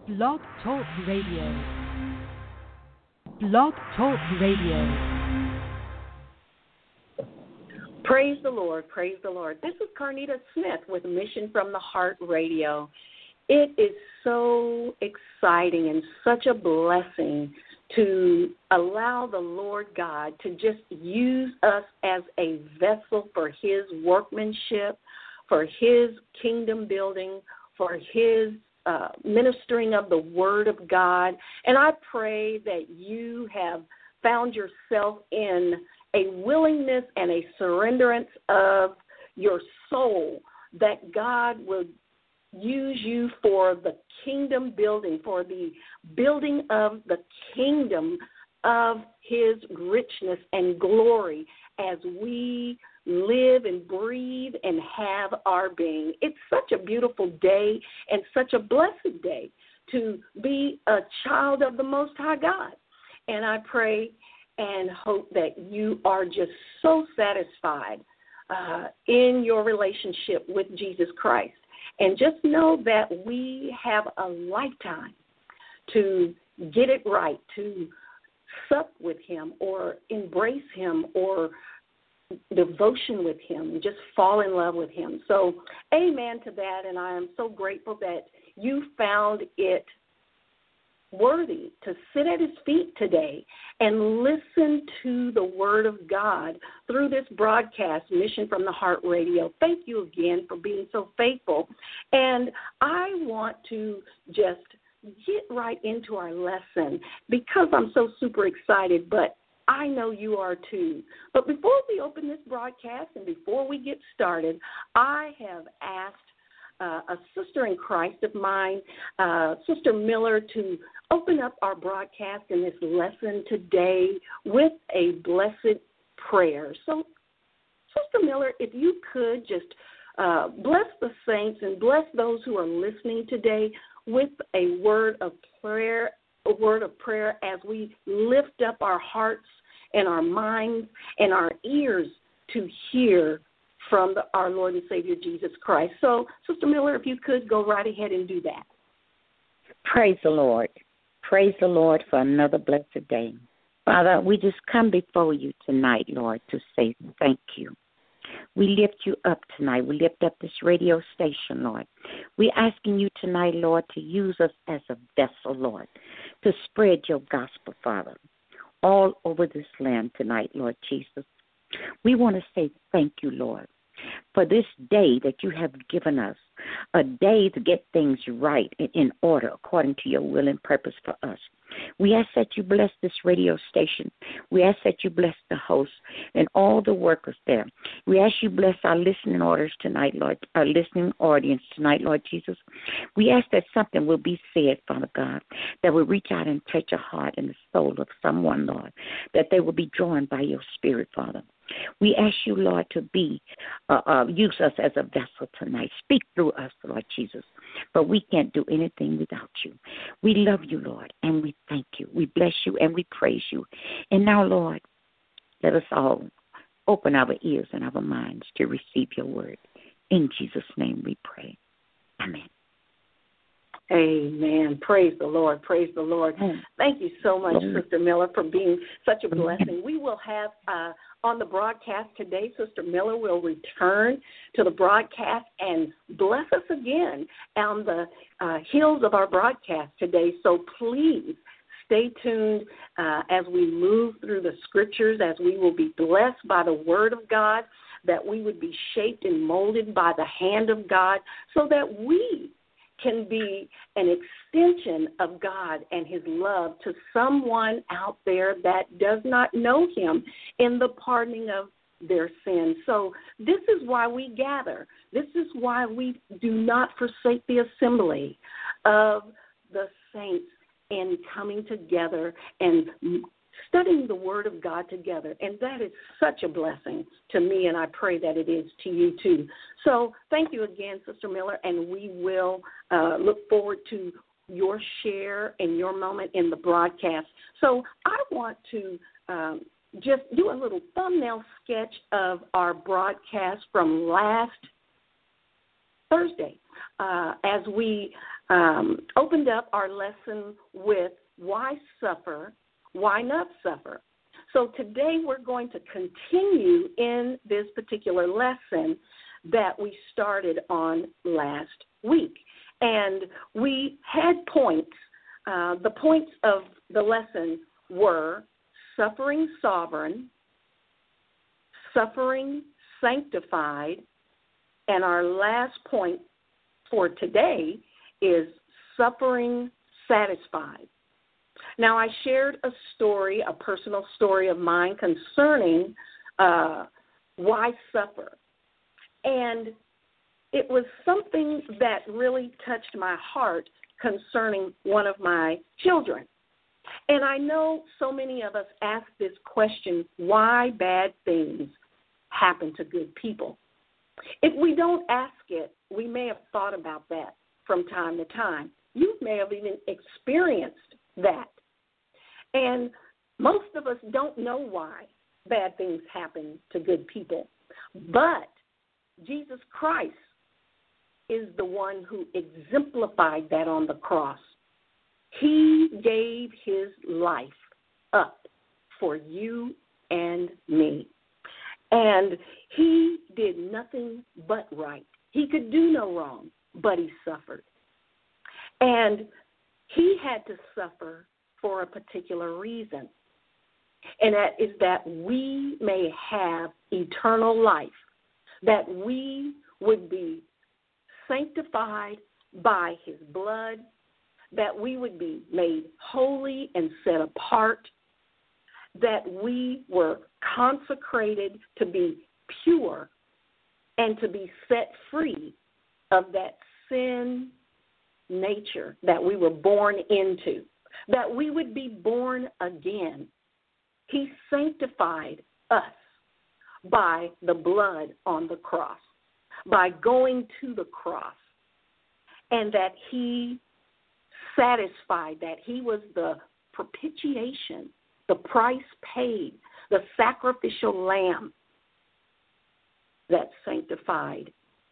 Blog Talk Radio. Blog Talk Radio. Praise the Lord, praise the Lord. This is Carnita Smith with Mission from the Heart Radio. It is so exciting and such a blessing to allow the Lord God to just use us as a vessel for His workmanship, for His kingdom building, for His ministering of the Word of God. And I pray that you have found yourself in a willingness and a surrenderance of your soul, that God will use you for the kingdom building, for the building of the kingdom of His richness and glory as we live and breathe and have our being. It's such a beautiful day and such a blessed day to be a child of the Most High God. And I pray and hope that you are just so satisfied in your relationship with Jesus Christ. And just know that we have a lifetime to get it right, to sup with Him or embrace Him or devotion with Him, just fall in love with Him. So amen to that, and I am so grateful that you found it worthy to sit at His feet today and listen to the Word of God through this broadcast, Mission from the Heart Radio. Thank you again for being so faithful. And I want to just get right into our lesson because I'm so super excited, but I know you are too. But before we open this broadcast and before we get started, I have asked a sister in Christ of mine, Sister Miller, to open up our broadcast in this lesson today with a blessed prayer. So, Sister Miller, if you could just bless the saints and bless those who are listening today with a word of prayer, as we lift up our hearts and our minds and our ears to hear from our Lord and Savior Jesus Christ. So, Sister Miller, if you could go right ahead and do that. Praise the Lord. Praise the Lord for another blessed day. Father, we just come before you tonight, Lord, to say thank you. We lift you up tonight. We lift up this radio station, Lord. We're asking you tonight, Lord, to use us as a vessel, Lord, to spread your gospel, Father, all over this land tonight, Lord Jesus. We want to say thank you, Lord, for this day that you have given us, a day to get things right and in order according to your will and purpose for us. We ask that you bless this radio station. We ask that you bless the host and all the workers there. We ask you bless our listening orders tonight, Lord, our listening audience tonight, Lord Jesus. We ask that something will be said, Father God, that will reach out and touch a heart and the soul of someone, Lord, that they will be drawn by your Spirit, Father. We ask you, Lord, to use us as a vessel tonight. Speak through us, Lord Jesus, but we can't do anything without you. We love you, Lord, and we thank you. We bless you and we praise you. And now, Lord, let us all open our ears and our minds to receive your word. In Jesus' name we pray. Amen. Amen. Praise the Lord. Praise the Lord. Thank you so much, Sister Miller, for being such a blessing. We will have on the broadcast today, Sister Miller will return to the broadcast and bless us again on the heels of our broadcast today. So please stay tuned as we move through the scriptures, as we will be blessed by the word of God, that we would be shaped and molded by the hand of God so that we can be an extension of God and His love to someone out there that does not know Him in the pardoning of their sins. So this is why we gather. This is why we do not forsake the assembly of the saints and coming together and studying the Word of God together. And that is such a blessing to me, and I pray that it is to you too. So thank you again, Sister Miller, and we will look forward to your share and your moment in the broadcast. So I want to just do a little thumbnail sketch of our broadcast from last Thursday, as we opened up our lesson with why suffer, why not suffer. So today we're going to continue in this particular lesson that we started on last week. And we had points. The points of the lesson were suffering sovereign, suffering sanctified, and our last point for today is suffering satisfied. Now, I shared a story, a personal story of mine concerning why suffer. And it was something that really touched my heart concerning one of my children. And I know so many of us ask this question, why bad things happen to good people? If we don't ask it, we may have thought about that from time to time. You may have even experienced that. And most of us don't know why bad things happen to good people. But Jesus Christ is the one who exemplified that on the cross. He gave his life up for you and me. And he did nothing but right. He could do no wrong, but he suffered. And he had to suffer for a particular reason. And that is that we may have eternal life, that we would be sanctified by his blood, that we would be made holy and set apart, that we were consecrated to be pure and to be set free of that sin nature that we were born into, that we would be born again. He sanctified us by the blood on the cross, by going to the cross, and that he satisfied, that he was the propitiation, the price paid, the sacrificial lamb that sanctified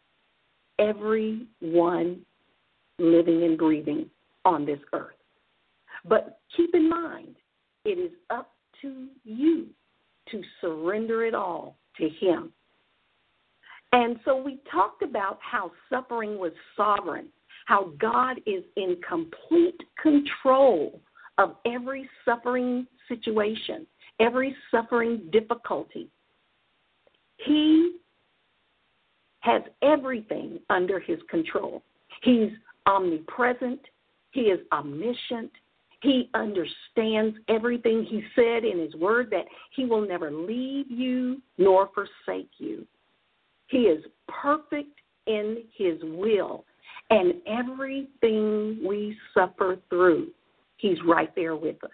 everyone living and breathing on this earth. But keep in mind, it is up to you to surrender it all to him. And so we talked about how suffering was sovereign, how God is in complete control of every suffering situation, every suffering difficulty. He has everything under his control. He's omnipresent. He is omniscient. He understands everything. He said in his word that he will never leave you nor forsake you. He is perfect in his will. And everything we suffer through, he's right there with us.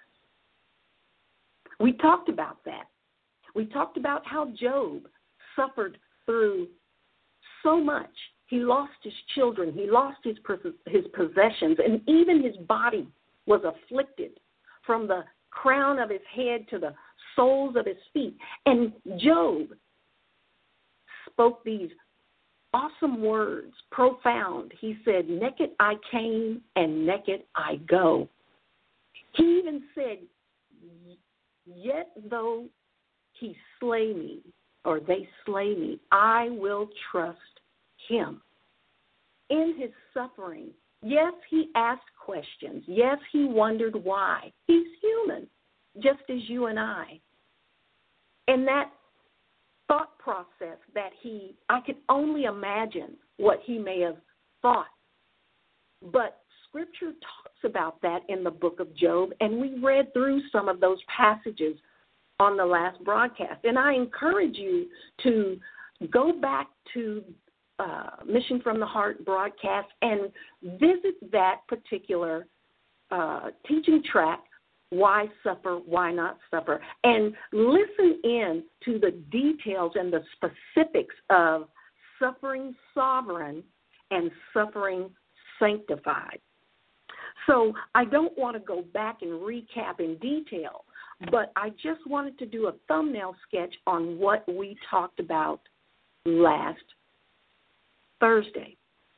We talked about that. We talked about how Job suffered through so much. He lost his children. He lost his possessions. And even his body was afflicted from the crown of his head to the soles of his feet. And Job spoke these awesome words, profound. He said, naked I came and naked I go. He even said, yet though he slay me, or they slay me, I will trust him. In his suffering, yes, he asked questions. Yes, he wondered why. He's human, just as you and I. And that thought process that I could only imagine what he may have thought. But Scripture talks about that in the book of Job, and we read through some of those passages on the last broadcast. And I encourage you to go back to Mission from the Heart broadcast and visit that particular teaching track, Why Suffer, Why Not Suffer, and listen in to the details and the specifics of suffering sovereign and suffering sanctified. So I don't want to go back and recap in detail, but I just wanted to do a thumbnail sketch on what we talked about last Thursday.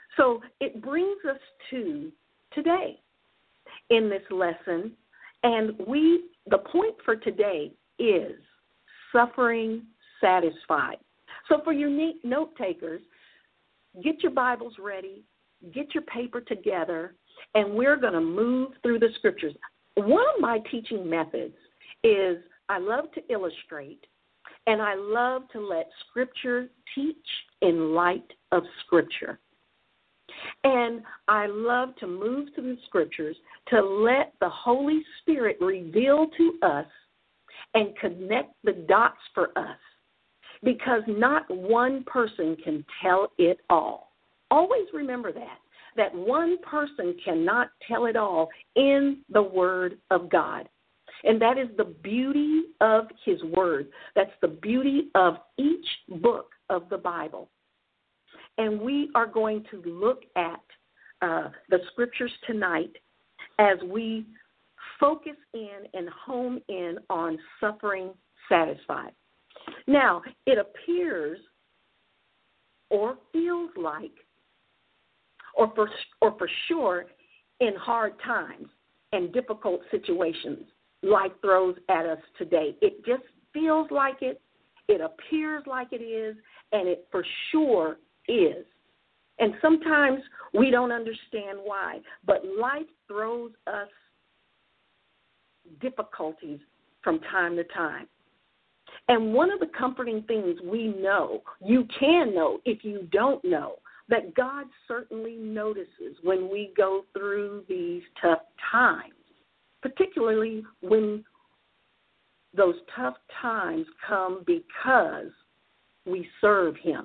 So it brings us to today in this lesson, and the point for today is suffering satisfied. So for your note takers, get your Bibles ready, get your paper together, and we're going to move through the scriptures. One of my teaching methods is I love to illustrate, and I love to let Scripture teach in light of Scripture. And I love to move through the Scriptures to let the Holy Spirit reveal to us and connect the dots for us, because not one person can tell it all. Always remember that one person cannot tell it all in the Word of God. And that is the beauty of His Word. That's the beauty of each book of the Bible. And we are going to look at the scriptures tonight as we focus in and home in on suffering satisfied. Now, it appears or feels like, or for sure, in hard times and difficult situations life throws at us today, it just feels like it, it appears like it is, and it for sure is. And sometimes we don't understand why, but life throws us difficulties from time to time. And one of the comforting things we know, you can know if you don't know, that God certainly notices when we go through these tough times, particularly when those tough times come because we serve Him.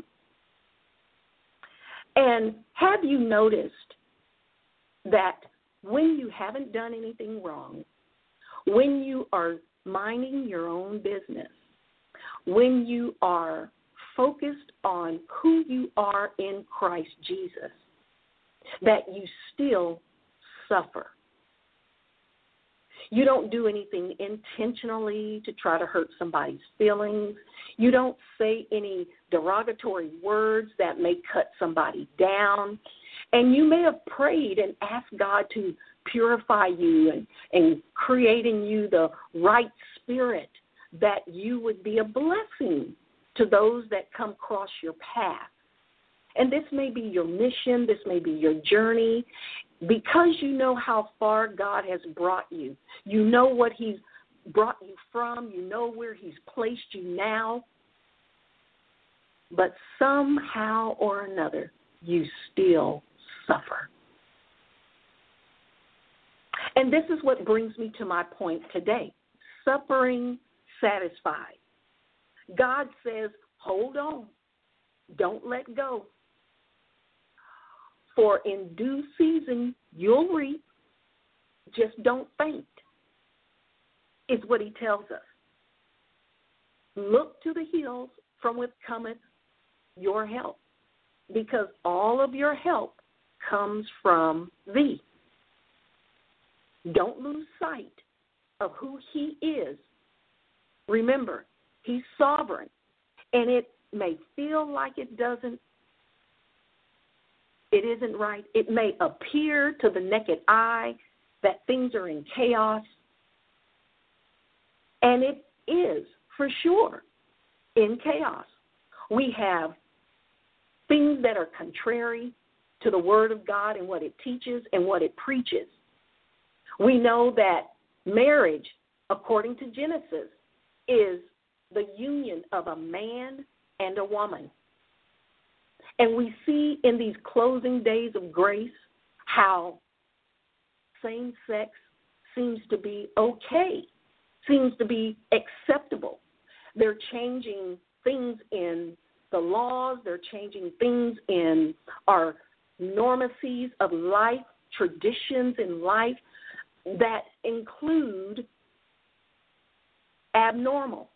And have you noticed that when you haven't done anything wrong, when you are minding your own business, when you are focused on who you are in Christ Jesus, that you still suffer? You don't do anything intentionally to try to hurt somebody's feelings. You don't say any derogatory words that may cut somebody down. And you may have prayed and asked God to purify you and create in you the right spirit, that you would be a blessing to those that come across your path. And this may be your mission, this may be your journey, because you know how far God has brought you. You know what He's brought you from. You know where He's placed you now. But somehow or another, you still suffer. And this is what brings me to my point today. Suffering satisfied. God says, hold on. Don't let go. For in due season, you'll reap. Just don't faint, is what He tells us. Look to the hills from which cometh your help, because all of your help comes from Thee. Don't lose sight of who He is. Remember, He's sovereign, and it may feel like it isn't right. It may appear to the naked eye that things are in chaos, and it is, for sure, in chaos. We have things that are contrary to the Word of God and what it teaches and what it preaches. We know that marriage, according to Genesis, is the union of a man and a woman. And we see in these closing days of grace how same-sex seems to be okay, seems to be acceptable. They're changing things in the laws. They're changing things in our normacies of life, traditions in life that include abnormal.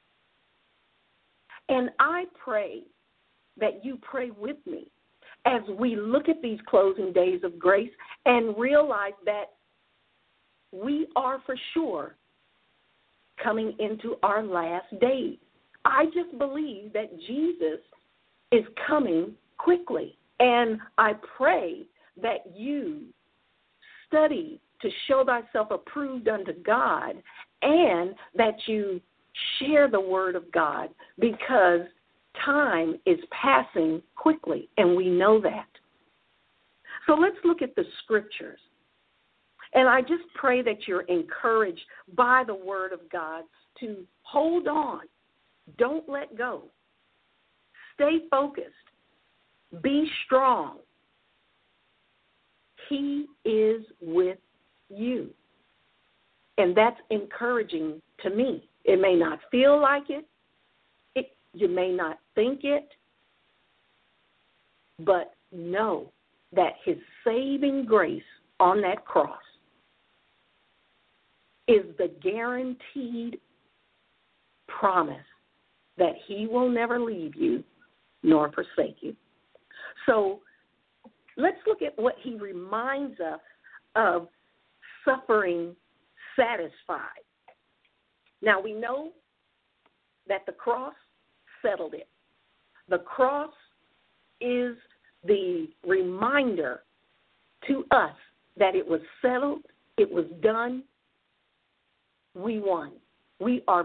And I pray that you pray with me as we look at these closing days of grace and realize that we are for sure coming into our last days. I just believe that Jesus is coming quickly. And I pray that you study to show thyself approved unto God, and that you share the word of God, because time is passing quickly, and we know that. So let's look at the scriptures. And I just pray that you're encouraged by the word of God to hold on. Don't let go. Stay focused. Be strong. He is with you. And that's encouraging to me. It may not feel like it. You may not think it. But know that his saving grace on that cross is the guaranteed promise that he will never leave you nor forsake you. So let's look at what he reminds us of: suffering satisfied. Now, we know that the cross settled it. The cross is the reminder to us that it was settled, it was done, we won. We are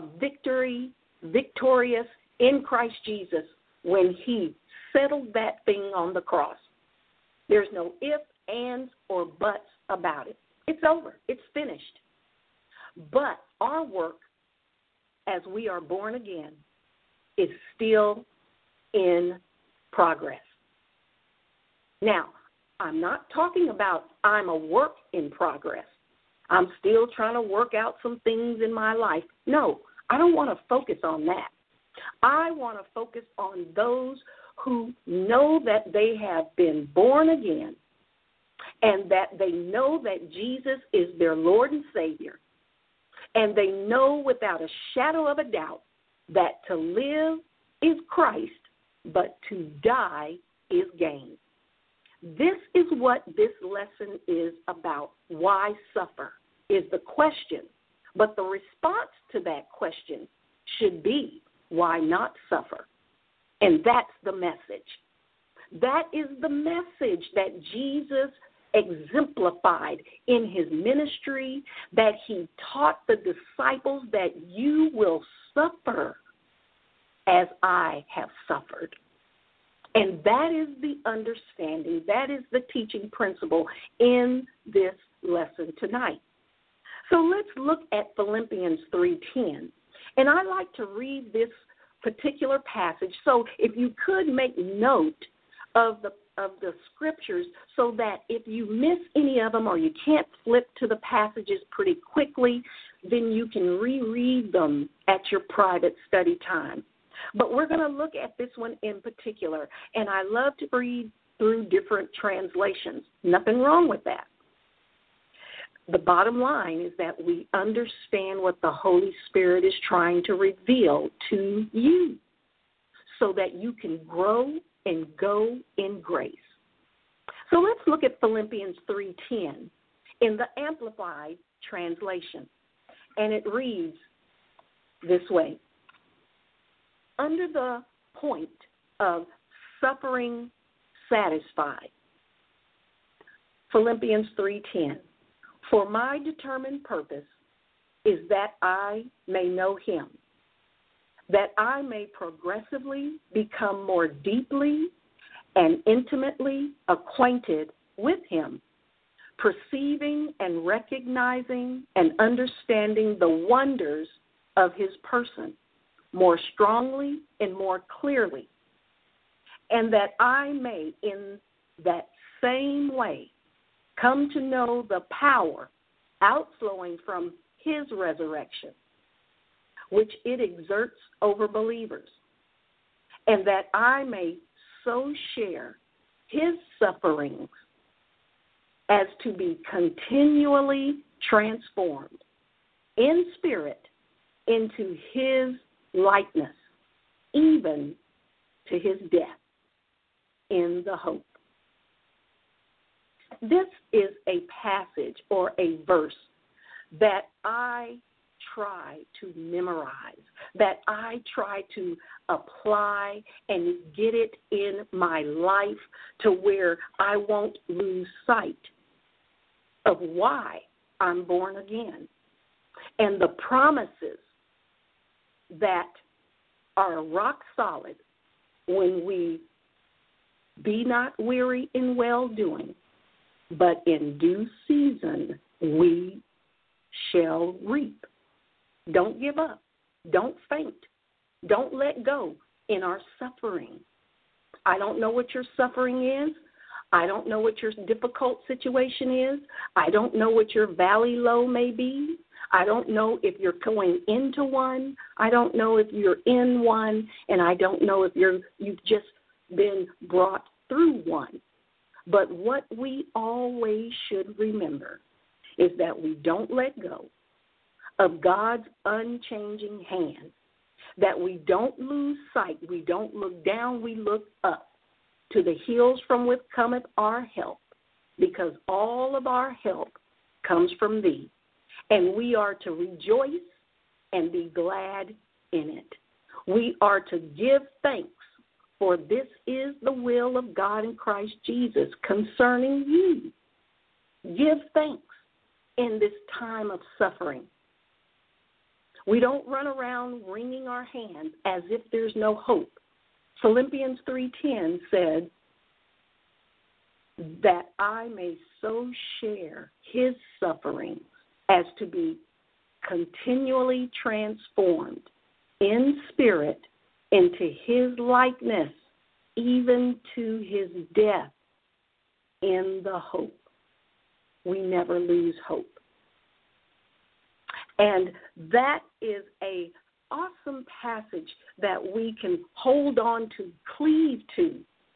victorious in Christ Jesus when he settled that thing on the cross. There's no ifs, ands, or buts about it. It's over. It's finished. But our work as we are born again is still in progress. Now, I'm not talking about I'm a work in progress. I'm still trying to work out some things in my life. No, I don't want to focus on that. I want to focus on those who know that they have been born again, and that they know that Jesus is their Lord and Savior, and they know without a shadow of a doubt that to live is Christ, but to die is gain. This is what this lesson is about. Why suffer is the question, but the response to that question should be, why not suffer? And that's the message. That is the message that Jesus exemplified in his ministry, that he taught the disciples, that you will suffer as I have suffered. And that is the understanding, that is the teaching principle in this lesson tonight. So let's look at Philippians 3:10. And I like to read this particular passage. So if you could make note of the scriptures, so that if you miss any of them or you can't flip to the passages pretty quickly, then you can reread them at your private study time. But we're going to look at this one in particular, and I love to read through different translations. Nothing wrong with that. The bottom line is that we understand what the Holy Spirit is trying to reveal to you, so that you can grow and go in grace. So let's look at Philippians 3:10 in the Amplified translation. And it reads this way: under the point of suffering satisfied, Philippians 3:10, for my determined purpose is that I may know him, that I may progressively become more deeply and intimately acquainted with him, perceiving and recognizing and understanding the wonders of his person more strongly and more clearly, and that I may in that same way come to know the power outflowing from his resurrection, which it exerts over believers, and that I may so share his sufferings as to be continually transformed in spirit into his likeness, even to his death, in the hope. This is a passage or a verse that I try to memorize, that I try to apply and get it in my life to where I won't lose sight of why I'm born again and the promises that are rock solid when we be not weary in well-doing, but in due season we shall reap. Don't give up. Don't faint. Don't let go in our suffering. I don't know what your suffering is. I don't know what your difficult situation is. I don't know what your valley low may be. I don't know if you're going into one. I don't know if you're in one. And I don't know if you've just been brought through one. But what we always should remember is that we don't let go of God's unchanging hand, that we don't lose sight, we don't look down, we look up to the hills from which cometh our help, because all of our help comes from thee, and we are to rejoice and be glad in it. We are to give thanks, for this is the will of God in Christ Jesus concerning you. Give thanks in this time of suffering. We don't run around wringing our hands as if there's no hope. Philippians 3:10 said that I may so share his sufferings as to be continually transformed in spirit into his likeness, even to his death, in the hope. We never lose hope. And that is an awesome passage that we can hold on to, cleave to,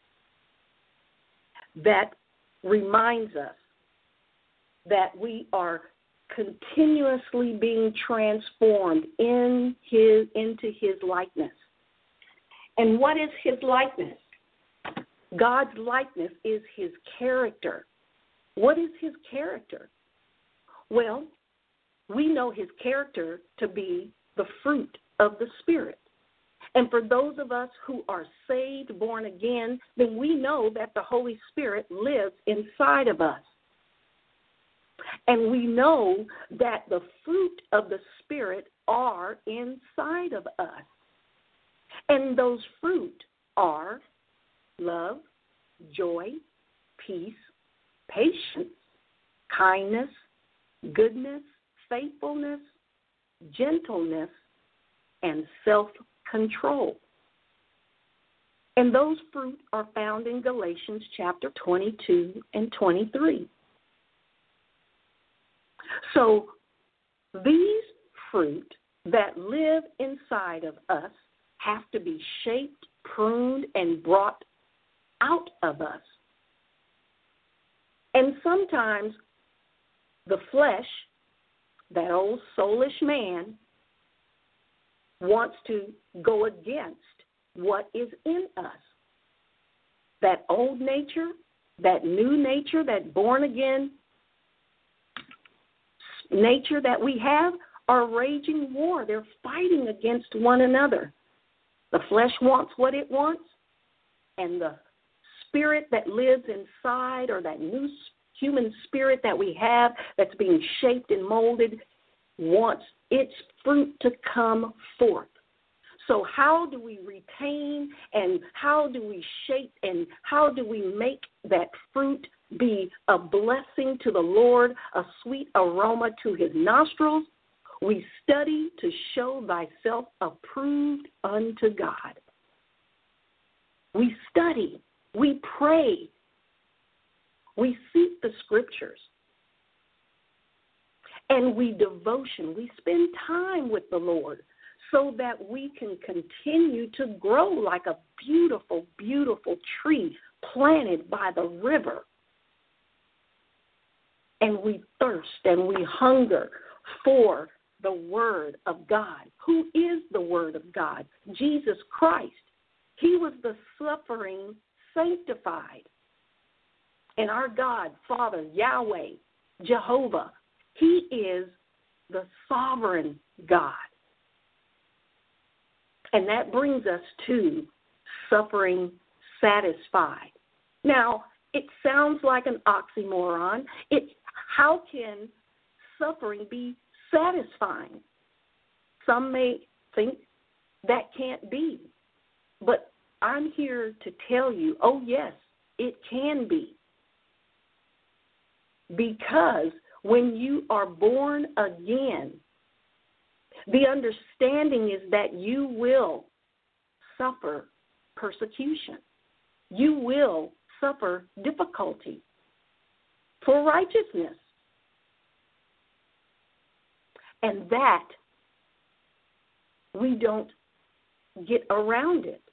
that reminds us that we are continuously being transformed into his likeness. And what is his likeness? God's likeness is his character. What is his character? Well, we know his character to be the fruit of the Spirit. And for those of us who are saved, born again, then we know that the Holy Spirit lives inside of us. And we know that the fruit of the Spirit are inside of us. And those fruit are love, joy, peace, patience, kindness, goodness, faithfulness, gentleness, and self-control. And those fruit are found in Galatians chapter 22 and 23. So these fruit that live inside of us have to be shaped, pruned, and brought out of us. And sometimes the flesh, that old soulish man, wants to go against what is in us. That old nature, that new nature, that born-again nature that we have are raging war. They're fighting against one another. The flesh wants what it wants, and the spirit that lives inside, or that new human spirit that we have that's being shaped and molded, wants its fruit to come forth. So how do we retain, and how do we shape, and how do we make that fruit be a blessing to the Lord, a sweet aroma to his nostrils? We study to show thyself approved unto God. We study, we pray, we seek the scriptures, and we devotion. We spend time with the Lord so that we can continue to grow like a beautiful, beautiful tree planted by the river. And we thirst and we hunger for the Word of God. Who is the Word of God? Jesus Christ. He was the suffering sanctified. And our God, Father, Yahweh, Jehovah, he is the sovereign God. And that brings us to suffering satisfied. Now, it sounds like an oxymoron. How can suffering be satisfying? Some may think that can't be. But I'm here to tell you, oh, yes, it can be. Because when you are born again, the understanding is that you will suffer persecution. You will suffer difficulty for righteousness. And that we don't get around it.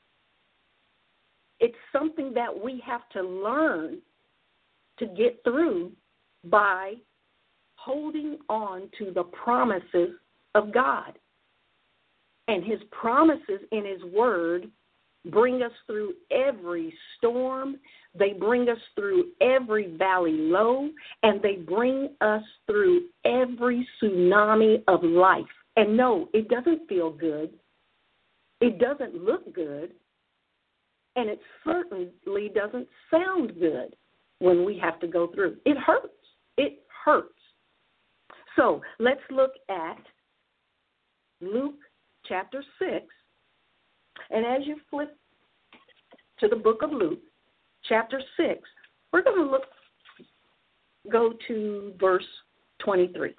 It's something that we have to learn to get through by holding on to the promises of God. And his promises in his word bring us through every storm. They bring us through every valley low, and they bring us through every tsunami of life. And no, it doesn't feel good. It doesn't look good. And it certainly doesn't sound good when we have to go through. It hurts. It hurts. So let's look at Luke chapter 6. And as you flip to the book of Luke, chapter 6, we're going to go to verse 23.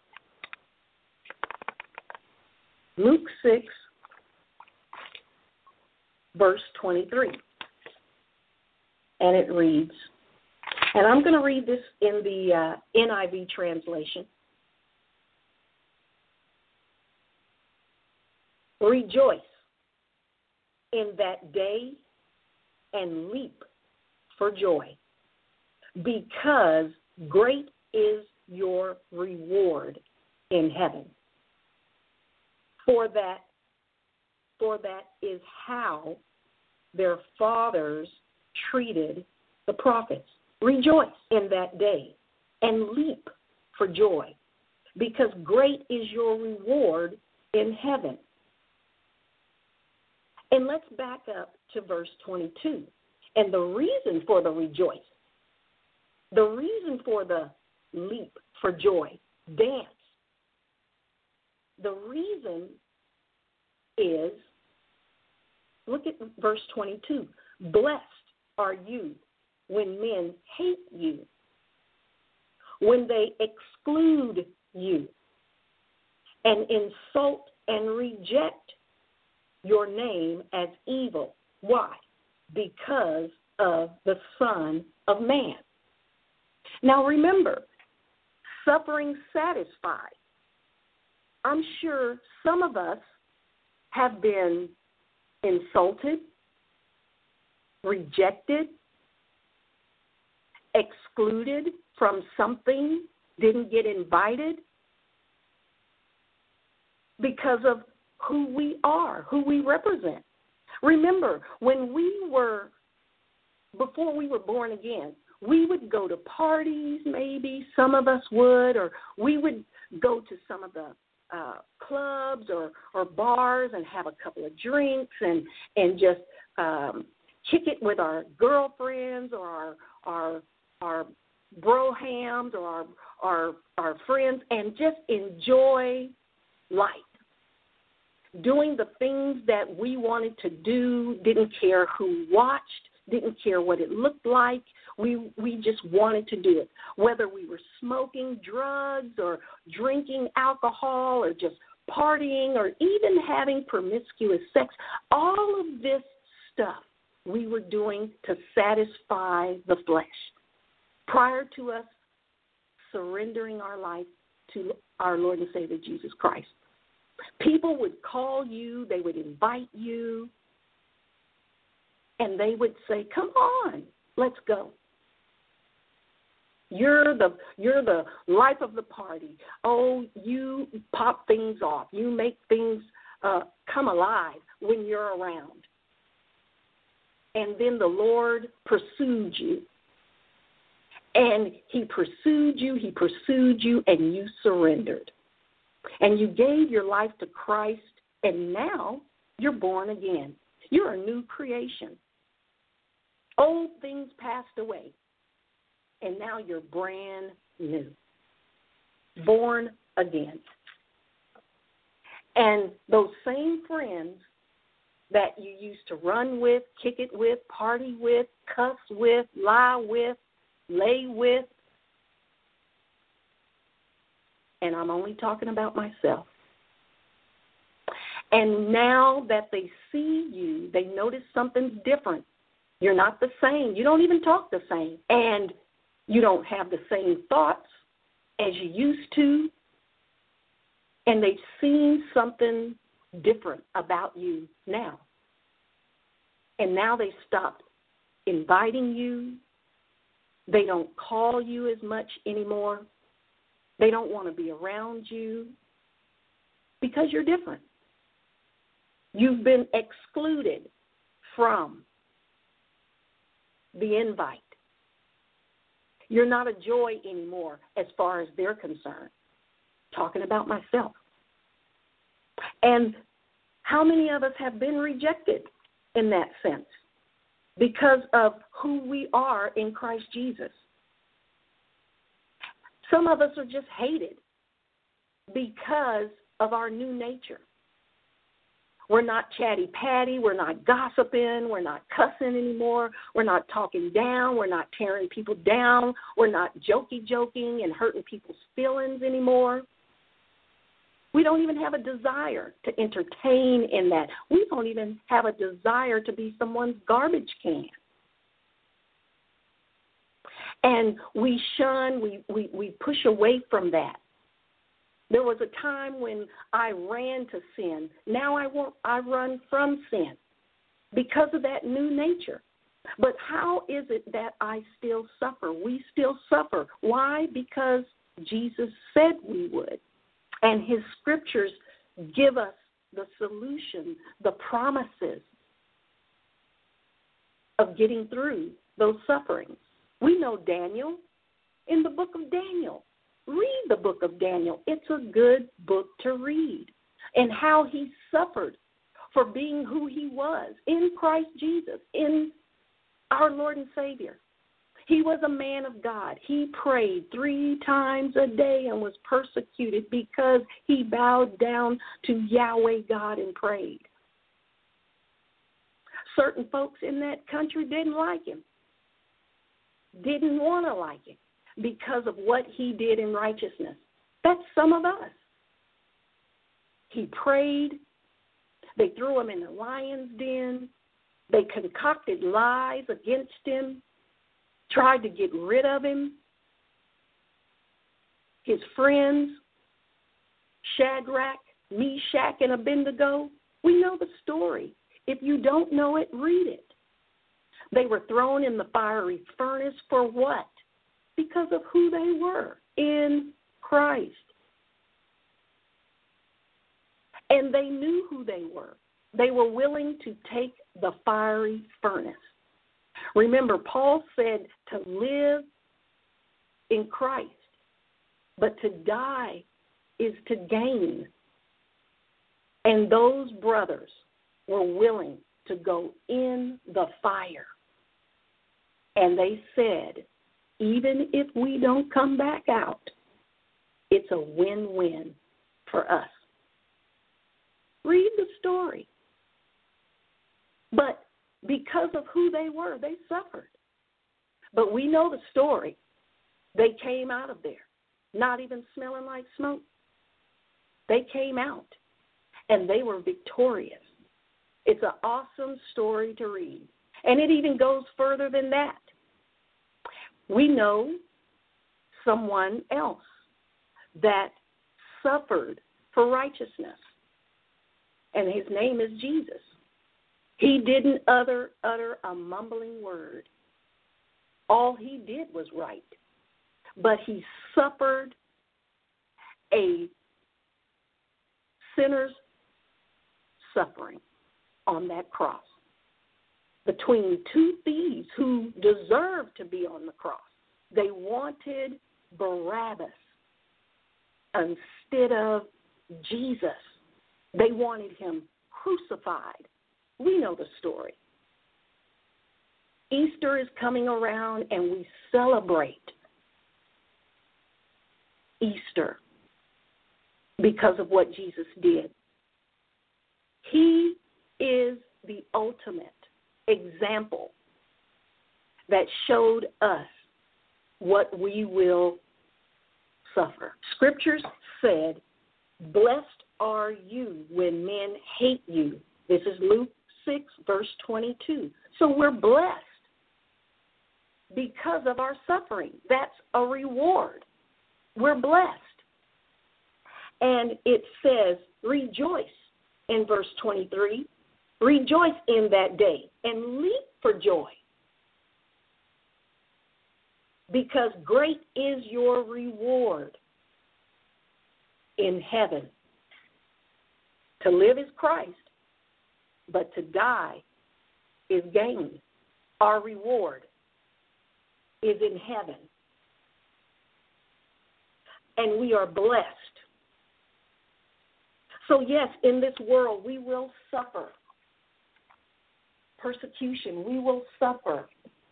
Luke 6, verse 23. And it reads, and I'm going to read this in the NIV translation. Rejoice in that day and leap for joy, because great is your reward in heaven. For that is how their fathers treated the prophets. Rejoice in that day and leap for joy, because great is your reward in heaven. And let's back up to verse 22. And the reason for the rejoice, the reason for the leap for joy, dance, the reason is, look at verse 22. Blessed are you when men hate you, when they exclude you, and insult and reject your name as evil. Why? Because of the Son of Man. Now remember, suffering satisfied. I'm sure some of us have been insulted, rejected, excluded from something, didn't get invited because of who we are, who we represent. Remember, before we were born again, we would go to parties, maybe some of us would, or we would go to some of the clubs or bars and have a couple of drinks and just kick it with our girlfriends or our brohams or our friends and just enjoy life. Doing the things that we wanted to do, didn't care who watched, didn't care what it looked like. We just wanted to do it. Whether we were smoking drugs or drinking alcohol or just partying or even having promiscuous sex, all of this stuff we were doing to satisfy the flesh prior to us surrendering our life to our Lord and Savior Jesus Christ. People would call you, they would invite you, and they would say, come on, let's go. You're the life of the party. Oh, you pop things off. You make things come alive when you're around. And then the Lord pursued you. And he pursued you, and you surrendered. And you gave your life to Christ, and now you're born again. You're a new creation. Old things passed away, and now you're brand new, born again. And those same friends that you used to run with, kick it with, party with, cuss with, lie with, lay with, and I'm only talking about myself. And now that they see you, they notice something's different. You're not the same. You don't even talk the same. And you don't have the same thoughts as you used to. And they've seen something different about you now. And now they stopped inviting you. They don't call you as much anymore. They don't want to be around you because you're different. You've been excluded from the invite. You're not a joy anymore as far as they're concerned. Talking about myself. And how many of us have been rejected in that sense because of who we are in Christ Jesus? Some of us are just hated because of our new nature. We're not chatty-patty. We're not gossiping. We're not cussing anymore. We're not talking down. We're not tearing people down. We're not joking and hurting people's feelings anymore. We don't even have a desire to entertain in that. We don't even have a desire to be someone's garbage can. And we shun, we push away from that. There was a time when I ran to sin. Now I run from sin because of that new nature. But how is it that I still suffer? We still suffer. Why? Because Jesus said we would. And his scriptures give us the solution, the promises of getting through those sufferings. We know Daniel in the book of Daniel. Read the book of Daniel. It's a good book to read. And how he suffered for being who he was in Christ Jesus, in our Lord and Savior. He was a man of God. He prayed 3 times a day and was persecuted because he bowed down to Yahweh God and prayed. Certain folks in that country didn't like him, didn't want to like him because of what he did in righteousness. That's some of us. He prayed. They threw him in the lion's den. They concocted lies against him, tried to get rid of him. His friends, Shadrach, Meshach, and Abednego, we know the story. If you don't know it, read it. They were thrown in the fiery furnace for what? Because of who they were in Christ. And they knew who they were. They were willing to take the fiery furnace. Remember, Paul said to live in Christ, but to die is to gain. And those brothers were willing to go in the fire. And they said, even if we don't come back out, it's a win-win for us. Read the story. But because of who they were, they suffered. But we know the story. They came out of there, not even smelling like smoke. They came out, and they were victorious. It's an awesome story to read. And it even goes further than that. We know someone else that suffered for righteousness, and his name is Jesus. He didn't utter a mumbling word. All he did was right. But he suffered a sinner's suffering on that cross between 2 thieves who deserved to be on the cross. They wanted Barabbas instead of Jesus. They wanted him crucified. We know the story. Easter is coming around, and we celebrate Easter because of what Jesus did. He is the ultimate example that showed us what we will suffer. Scriptures said, "Blessed are you when men hate you." This is Luke 6, verse 22. So we're blessed because of our suffering. That's a reward. We're blessed. And it says, rejoice in verse 23. Rejoice in that day and leap for joy, because great is your reward in heaven. To live is Christ, but to die is gain. Our reward is in heaven. And we are blessed. So yes, in this world we will suffer persecution. We will suffer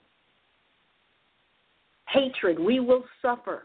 hatred. We will suffer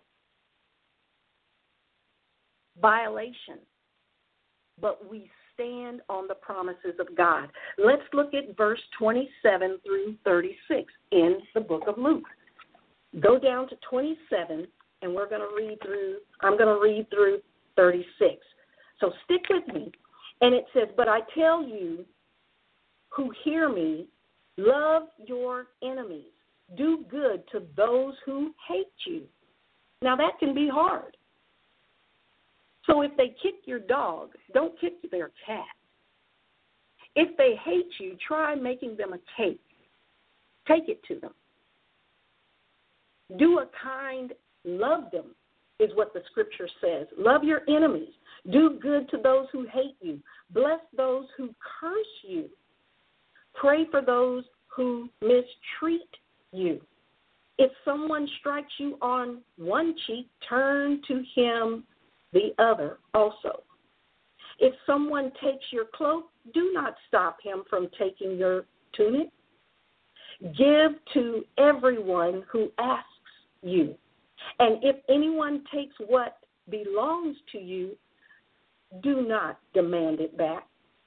violation. But we stand on the promises of God. Let's look at verse 27 through 36 in the book of Luke. Go down to 27, and I'm going to read through 36. So stick with me. And it says, "But I tell you who hear me, love your enemies. Do good to those who hate you." Now that can be hard. So if they kick your dog, don't kick their cat. If they hate you, try making them a cake. Take it to them. Do a kind, love them, is what the scripture says. Love your enemies. Do good to those who hate you. Bless those who curse you. Pray for those who mistreat you. If someone strikes you on one cheek, turn to him the other also. If someone takes your cloak, do not stop him from taking your tunic. Give to everyone who asks you. And if anyone takes what belongs to you, do not demand it back.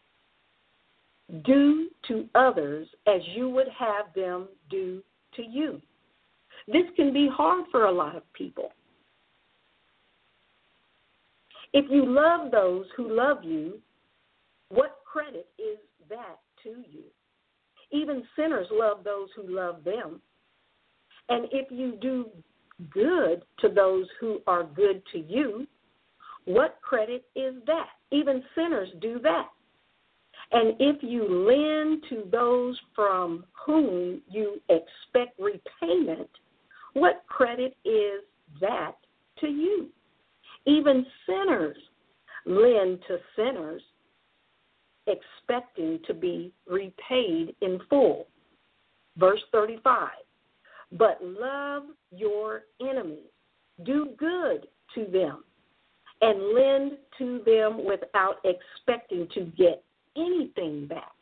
Do to others as you would have them do to you. This can be hard for a lot of people. If you love those who love you, what credit is that to you? Even sinners love those who love them. And if you do good to those who are good to you, what credit is that? Even sinners do that. And if you lend to those from whom you expect repayment, what credit is that to you? Even sinners lend to sinners, expecting to be repaid in full. Verse 35, but love your enemies. Do good to them and lend to them without expecting to get anything back.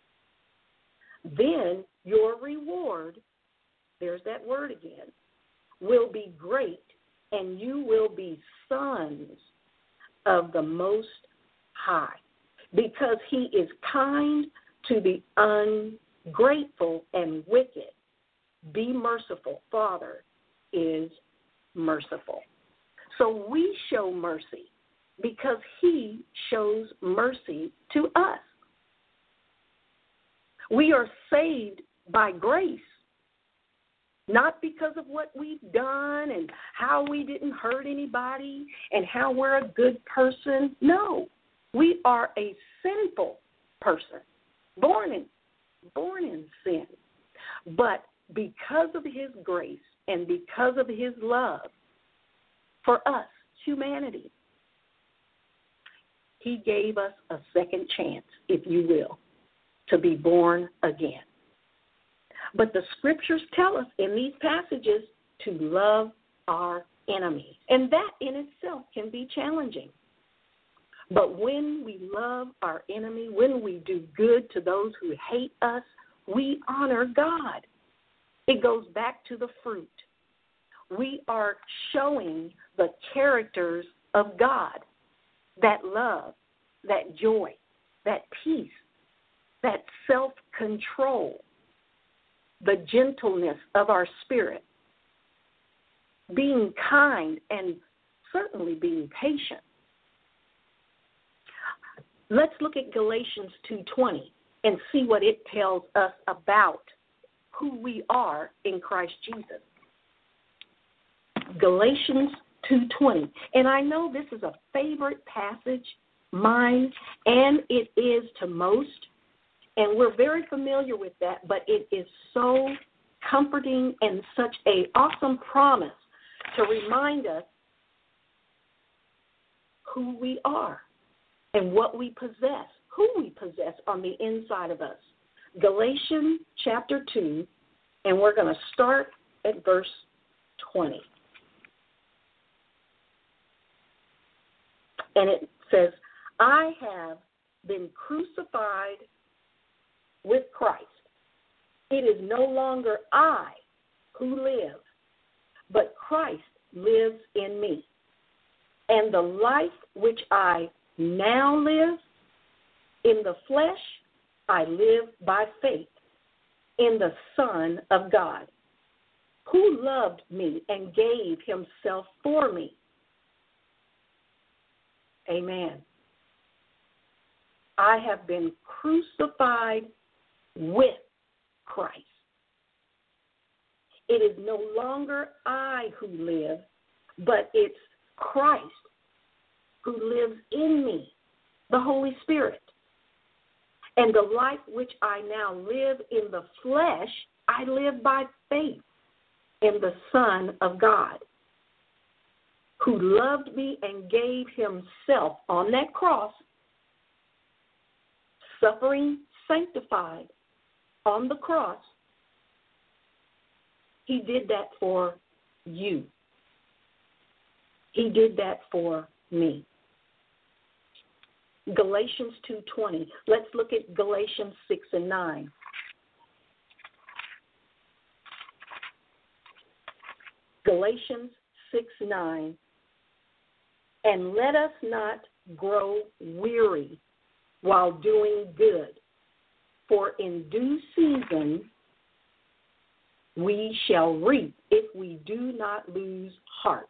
Then your reward, there's that word again, will be great, and you will be sons of the Most High, because he is kind to the ungrateful and wicked. Be merciful. Father is merciful. So we show mercy because he shows mercy to us. We are saved by grace, not because of what we've done and how we didn't hurt anybody and how we're a good person. No, we are a sinful person, born in sin. But because of his grace and because of his love for us, humanity, he gave us a second chance, if you will, to be born again. But the scriptures tell us in these passages to love our enemies. And that in itself can be challenging. But when we love our enemy, when we do good to those who hate us, we honor God. It goes back to the fruit. We are showing the characters of God, that love, that joy, that peace, that self-control, the gentleness of our spirit, being kind and certainly being patient. Let's look at Galatians 2:20 and see what it tells us about who we are in Christ Jesus. Galatians 2:20. And I know this is a favorite passage, mine, and it is to most. And we're very familiar with that, but it is so comforting and such an awesome promise to remind us who we are and what we possess, who we possess on the inside of us. Galatians chapter 2, and we're going to start at verse 20. And it says, I have been crucified with Christ. It is no longer I who live, but Christ lives in me. And the life which I now live in the flesh, I live by faith in the Son of God, who loved me and gave himself for me. Amen. I have been crucified with Christ. It is no longer I who live, but it's Christ who lives in me, the Holy Spirit. And the life which I now live in the flesh, I live by faith in the Son of God, who loved me and gave himself on that cross, suffering, sanctified on the cross. He did that for you. He did that for me. Galatians 2:20. Let's look at Galatians 6 and 9. Galatians 6:9. And let us not grow weary while doing good, for in due season we shall reap if we do not lose heart.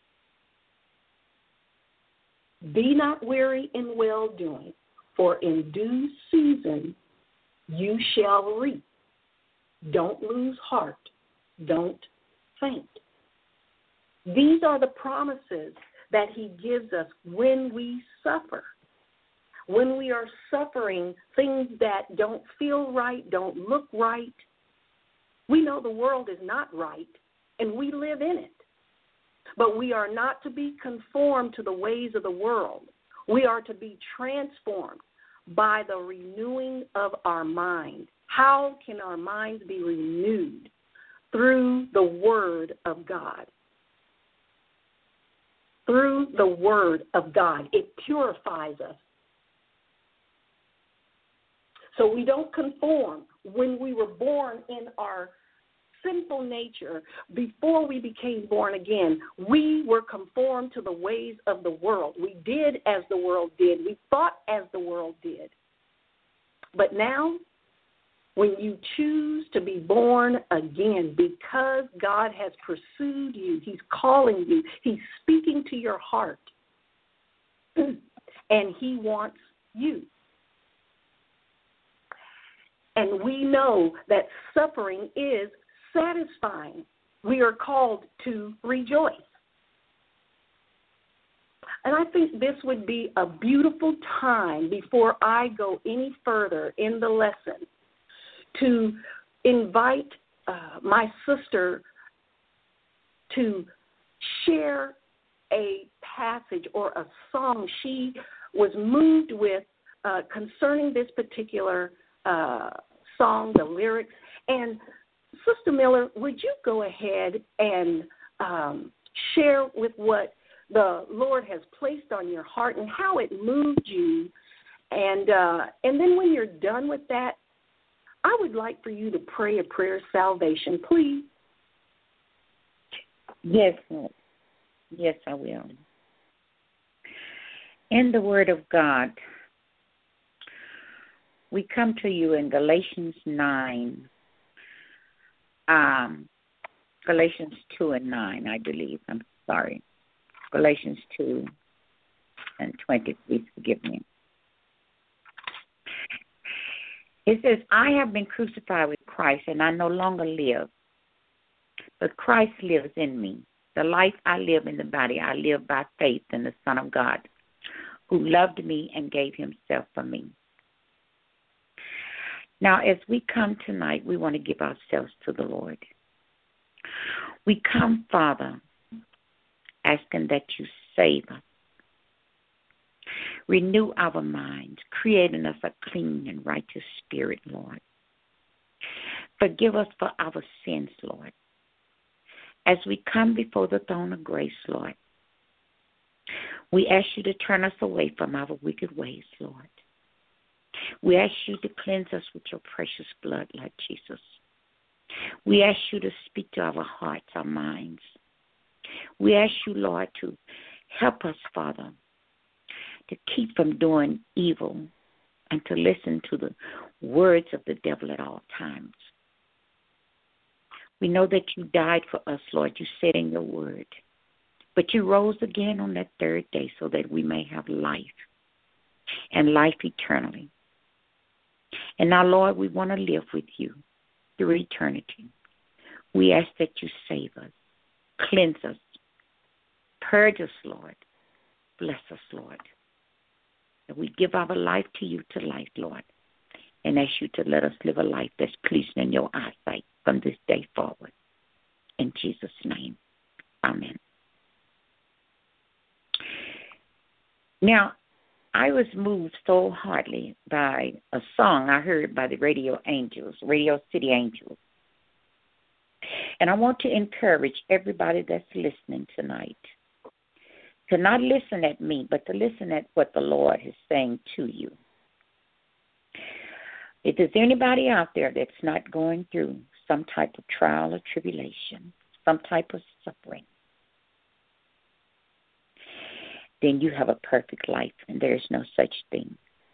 Be not weary in well-doing, for in due season you shall reap. Don't lose heart. Don't faint. These are the promises that he gives us when we suffer. When we are suffering things that don't feel right, don't look right, we know the world is not right, and we live in it. But we are not to be conformed to the ways of the world. We are to be transformed by the renewing of our mind. How can our minds be renewed? Through the Word of God. Through the Word of God. It purifies us. So we don't conform. When we were born in our sinful nature, before we became born again, we were conformed to the ways of the world. We did as the world did. We thought as the world did. But now, when you choose to be born again, because God has pursued you, he's calling you, he's speaking to your heart, and he wants you. And we know that suffering is satisfying. We are called to rejoice. And I think this would be a beautiful time before I go any further in the lesson to invite my sister to share a passage or a song she was moved with concerning this particular song, the lyrics. And Sister Miller, would you go ahead and share with what the Lord has placed on your heart and how it moved you. And then when you're done with that, I would like for you to pray a prayer of salvation, please. Yes, Lord. Yes, I will. In the Word of God, we come to you in Galatians 9, Galatians 2 and 9, I believe. I'm sorry. Galatians 2 and 20, please forgive me. It says, I have been crucified with Christ, and I no longer live, but Christ lives in me. The life I live in the body, I live by faith in the Son of God, who loved me and gave himself for me. Now, as we come tonight, we want to give ourselves to the Lord. We come, Father, asking that you save us. Renew our minds, creating us a clean and righteous spirit, Lord. Forgive us for our sins, Lord. As we come before the throne of grace, Lord, we ask you to turn us away from our wicked ways, Lord. We ask you to cleanse us with your precious blood, Lord Jesus. We ask you to speak to our hearts, our minds. We ask you, Lord, to help us, Father, to keep from doing evil and to listen to the words of the devil at all times. We know that you died for us, Lord. You said in your word. But you rose again on that third day so that we may have life and life eternally. And now, Lord, we want to live with you through eternity. We ask that you save us, cleanse us, purge us, Lord. Bless us, Lord. And we give our life to you to life, Lord, and ask you to let us live a life that's pleasing in your eyesight from this day forward. In Jesus' name, amen. Now, I was moved so heartily by a song I heard by the Radio City Angels. And I want to encourage everybody that's listening tonight to not listen at me, but to listen at what the Lord is saying to you. If there's anybody out there that's not going through some type of trial or tribulation, some type of suffering, then you have a perfect life, and there is no such thing.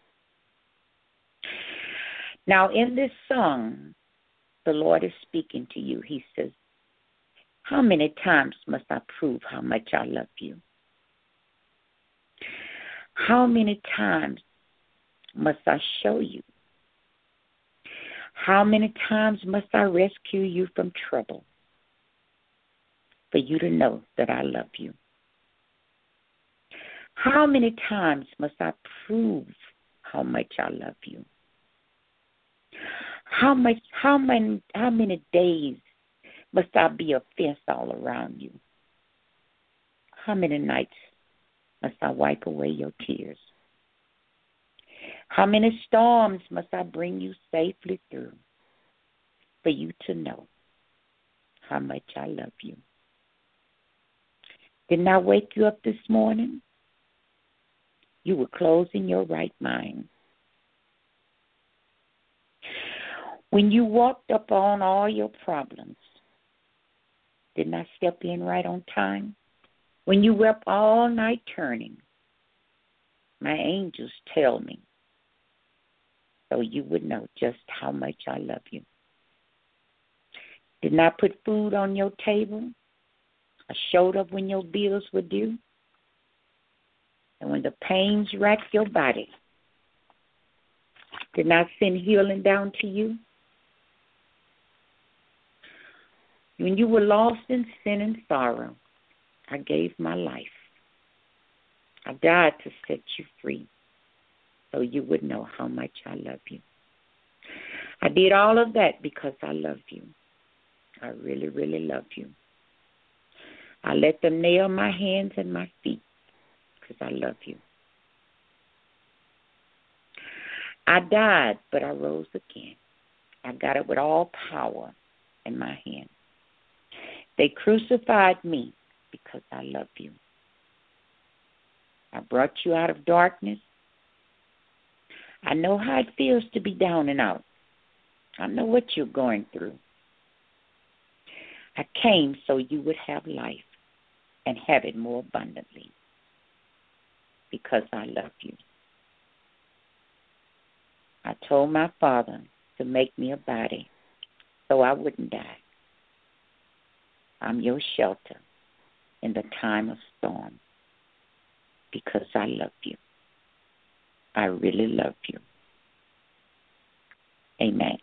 Now, in this song, the Lord is speaking to you. He says, how many times must I prove how much I love you? How many times must I show you? How many times must I rescue you from trouble for you to know that I love you? How many times must I prove how much I love you? How many days must I be a fence all around you? How many nights must I wipe away your tears? How many storms must I bring you safely through for you to know how much I love you? Didn't I wake you up this morning? You were closing your right mind. When you walked up on all your problems, didn't I step in right on time? When you were up all night turning, my angels tell me, so you would know just how much I love you. Didn't I put food on your table? I showed up when your bills were due. And when the pains racked your body, did not send healing down to you? When you were lost in sin and sorrow, I gave my life. I died to set you free so you would know how much I love you. I did all of that because I love you. I really, really love you. I let them nail my hands and my feet because I love you. I died, but I rose again. I got it with all power in my hand. They crucified me because I love you. brought you out of darkness. I know how it feels to be down and out. I know what you're going through. I came so you would have life and have it more abundantly because I love you. I told my Father to make me a body so I wouldn't die. I'm your shelter in the time of storm because I love you. I really love you. Amen.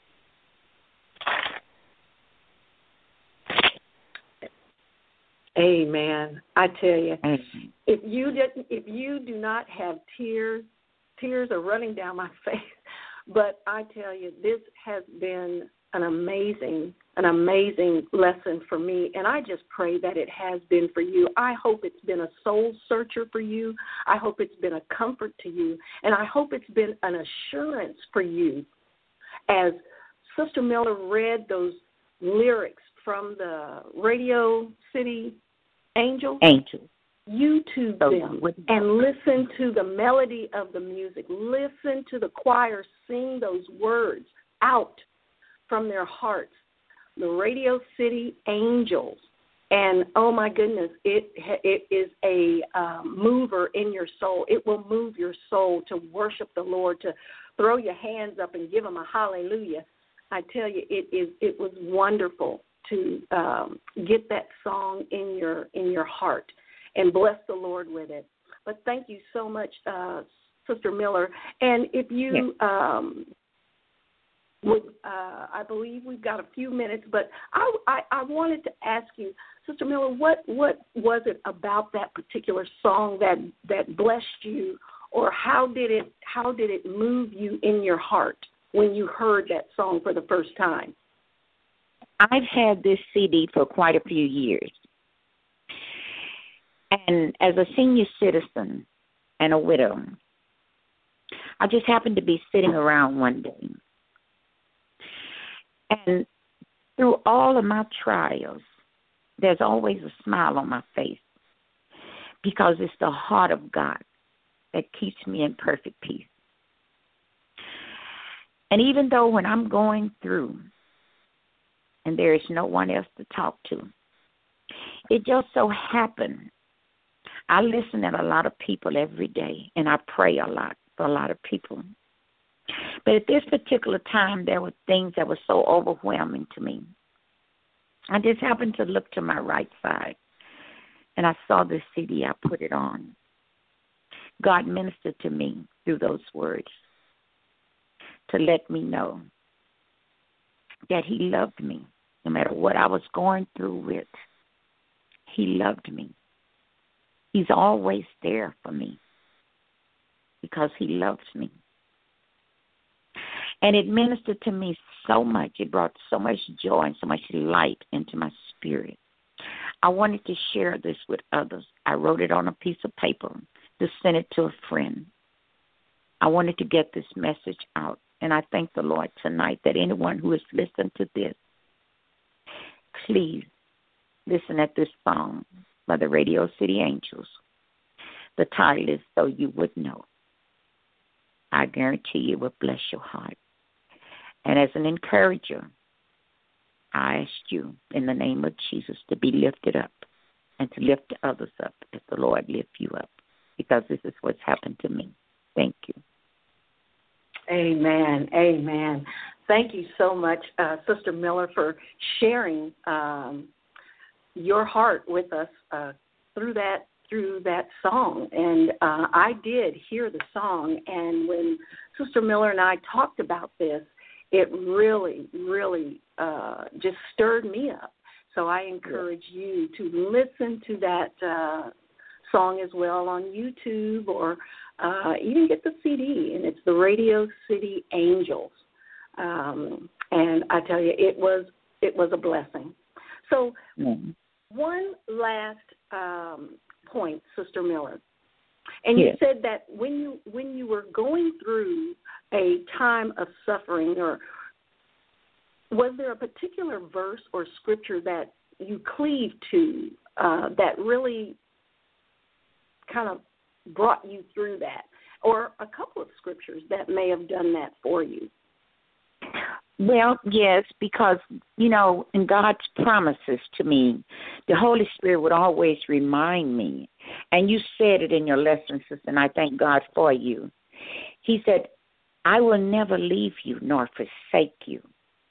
Amen. I tell you, Amen. if you do not have tears are running down my face. But I tell you, this has been an amazing lesson for me, and I just pray that it has been for you. I hope it's been a soul searcher for you. I hope it's been a comfort to you, and I hope it's been an assurance for you. As Sister Miller read those lyrics from the Radio City Angels. YouTube them and listen to the melody of the music. Listen to the choir sing those words out from their hearts. The Radio City Angels. And, oh, my goodness, it is a mover in your soul. It will move your soul to worship the Lord, to throw your hands up and give him a hallelujah. I tell you, it was wonderful to get that song in your heart and bless the Lord with it. But thank you so much, Sister Miller. And if you would, I believe we've got a few minutes, but I wanted to ask you, Sister Miller, what was it about that particular song that blessed you, or how did it move you in your heart when you heard that song for the first time? I've had this CD for quite a few years. And as a senior citizen and a widow, I just happened to be sitting around one day. And through all of my trials, there's always a smile on my face because it's the heart of God that keeps me in perfect peace. And even though when I'm going through and there is no one else to talk to, it just so happened I listen to a lot of people every day, and I pray a lot for a lot of people. But at this particular time, there were things that were so overwhelming to me. I just happened to look to my right side, and I saw this CD. I put it on. God ministered to me through those words to let me know that he loved me no matter what I was going through with. He loved me. He's always there for me because he loves me. And it ministered to me so much. It brought so much joy and so much light into my spirit. I wanted to share this with others. I wrote it on a piece of paper to send it to a friend. I wanted to get this message out. And I thank the Lord tonight that anyone who has listened to this, please listen at this song by the Radio City Angels. The title is So You Would Know. I guarantee you it will bless your heart. And as an encourager, I ask you in the name of Jesus to be lifted up and to lift others up as the Lord lifts you up, because this is what's happened to me. Thank you. Amen. Amen. Thank you so much, Sister Miller, for sharing your heart with us through that song. And I did hear the song, and when Sister Miller and I talked about this, it really, really just stirred me up. So I encourage you to listen to that song as well on YouTube, or even get the CD, and it's the Radio City Angels. And I tell you, it was a blessing. So one last point, Sister Miller, and you said that when you were going through a time of suffering, or was there a particular verse or scripture that you cleaved to that really kind of brought you through that, or a couple of scriptures that may have done that for you. Well, yes, because, in God's promises to me, the Holy Spirit would always remind me, and you said it in your lesson, sister, and I thank God for you. He said, I will never leave you nor forsake you.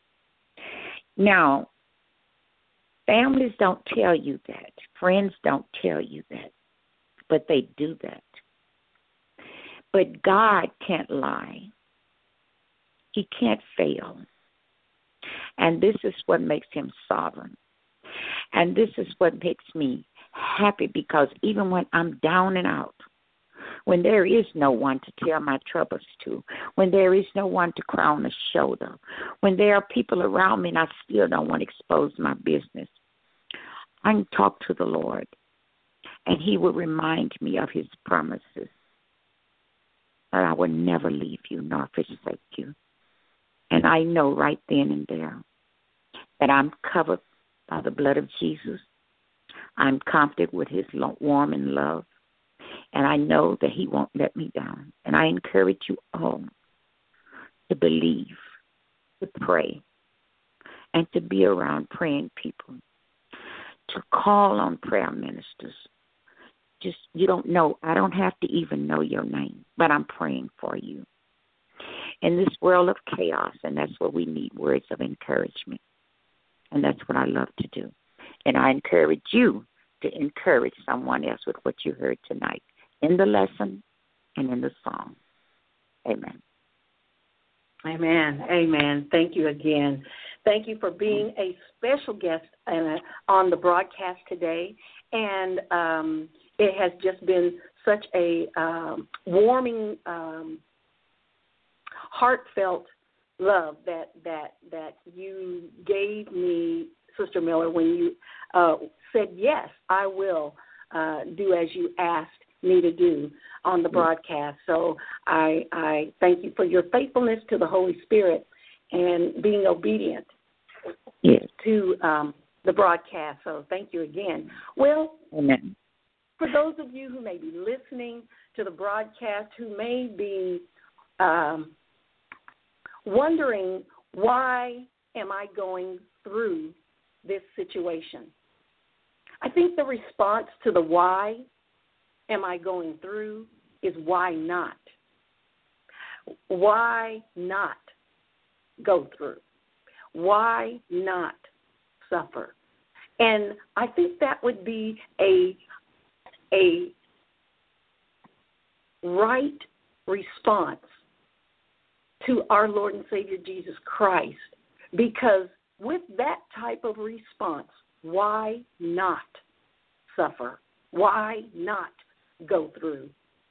Now, families don't tell you that. Friends don't tell you that, but they do that. But God can't lie. He can't fail. And this is what makes him sovereign. And this is what makes me happy, because even when I'm down and out, when there is no one to tell my troubles to, when there is no one to cry on the shoulder, when there are people around me and I still don't want to expose my business, I can talk to the Lord, and he will remind me of his promises, that I will never leave you nor forsake you. And I know right then and there that I'm covered by the blood of Jesus. I'm comforted with his warm and love. And I know that he won't let me down. And I encourage you all to believe, to pray, and to be around praying people, to call on prayer ministers. Just, you don't know, I don't have to even know your name, but I'm praying for you. In this world of chaos, and that's what we need, words of encouragement. And that's what I love to do. And I encourage you to encourage someone else with what you heard tonight in the lesson and in the song. Amen. Amen. Amen. Thank you again. Thank you for being a special guest on the broadcast today. And it has just been such a warming, heartfelt love that you gave me, Sister Miller, when you said, yes, I will do as you asked me to do on the broadcast. So I thank you for your faithfulness to the Holy Spirit and being obedient to the broadcast. So thank you again. Well, amen. For those of you who may be listening to the broadcast, who may be wondering, why am I going through this situation? I think the response to the why am I going through is why not? Why not go through? Why not suffer? And I think that would be a right response to our Lord and Savior Jesus Christ, because with that type of response, why not suffer? Why not go through?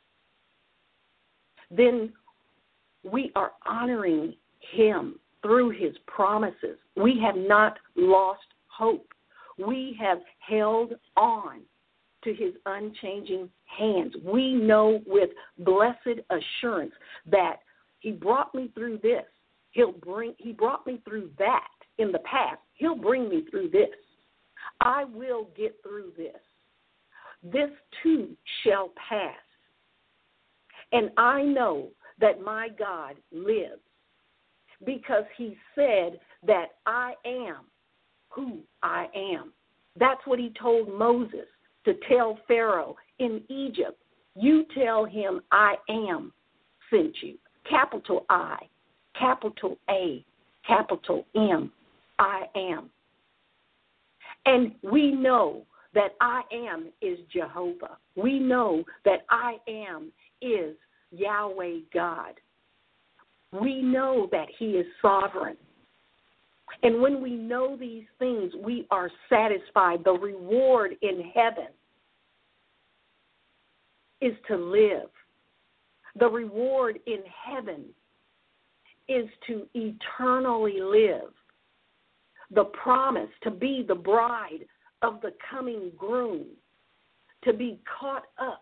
Then we are honoring him through his promises. We have not lost hope. We have held on to his unchanging hands. We know with blessed assurance that he brought me through this. He brought me through that in the past. He'll bring me through this. I will get through this. This too shall pass. And I know that my God lives, because he said that I am who I am. That's what he told Moses to tell Pharaoh in Egypt. You tell him I am sent you. Capital I, capital A, capital M, I am. And we know that I am is Jehovah. We know that I am is Yahweh God. We know that he is sovereign. And when we know these things, we are satisfied. The reward in heaven is to live. The reward in heaven is to eternally live. The promise to be the bride of the coming groom, to be caught up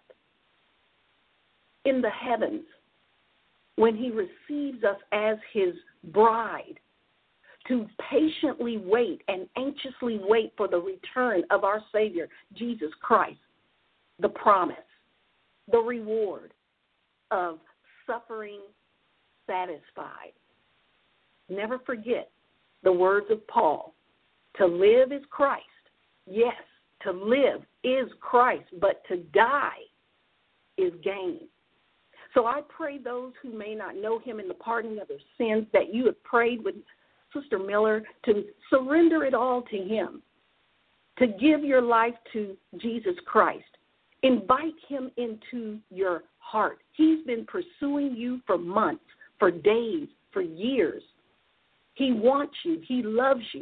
in the heavens when he receives us as his bride, to patiently wait and anxiously wait for the return of our Savior, Jesus Christ, the promise. the reward of suffering satisfied. Never forget the words of Paul. To live is Christ. Yes, to live is Christ, but to die is gain. So I pray those who may not know him in the pardoning of their sins, that you have prayed with Sister Miller to surrender it all to him, to give your life to Jesus Christ. Invite him into your heart. He's been pursuing you for months, for days, for years. He wants you. He loves you.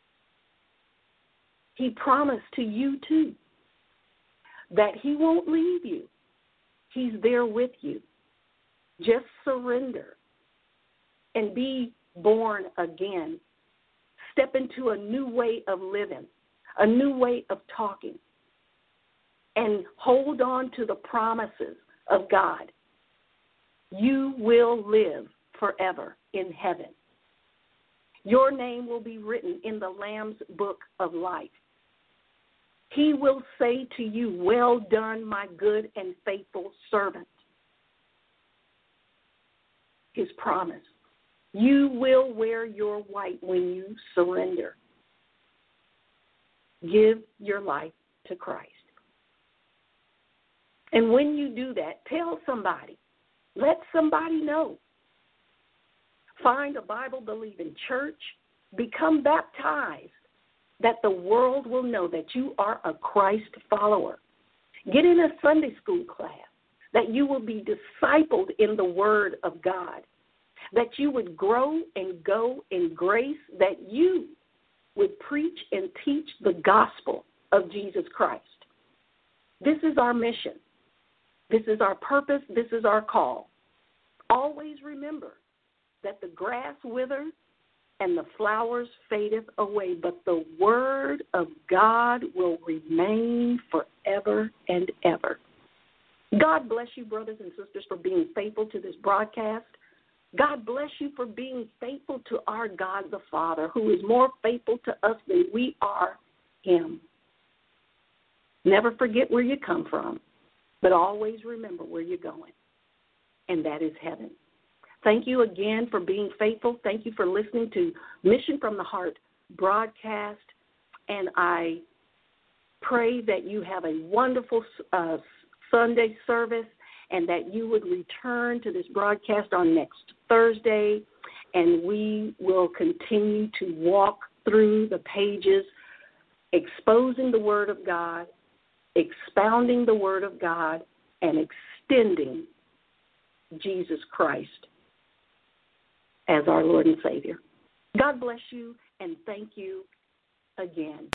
He promised to you, too, that he won't leave you. He's there with you. Just surrender and be born again. Step into a new way of living, a new way of talking, and hold on to the promises of God. You will live forever in heaven. Your name will be written in the Lamb's book of life. He will say to you, well done, my good and faithful servant. His promise. You will wear your white when you surrender. Give your life to Christ. And when you do that, tell somebody. Let somebody know. Find a Bible-believing church. Become baptized, that the world will know that you are a Christ follower. Get in a Sunday school class, that you will be discipled in the Word of God, that you would grow and go in grace, that you would preach and teach the gospel of Jesus Christ. This is our mission. This is our purpose. This is our call. Always remember that the grass withers and the flowers fadeth away, but the word of God will remain forever and ever. God bless you, brothers and sisters, for being faithful to this broadcast. God bless you for being faithful to our God the Father, who is more faithful to us than we are him. Never forget where you come from, but always remember where you're going, and that is heaven. Thank you again for being faithful. Thank you for listening to Mission from the Heart broadcast, and I pray that you have a wonderful Sunday service and that you would return to this broadcast on next Thursday, and we will continue to walk through the pages, exposing the Word of God, expounding the Word of God, and extending Jesus Christ as our Lord and Savior. God bless you, and thank you again.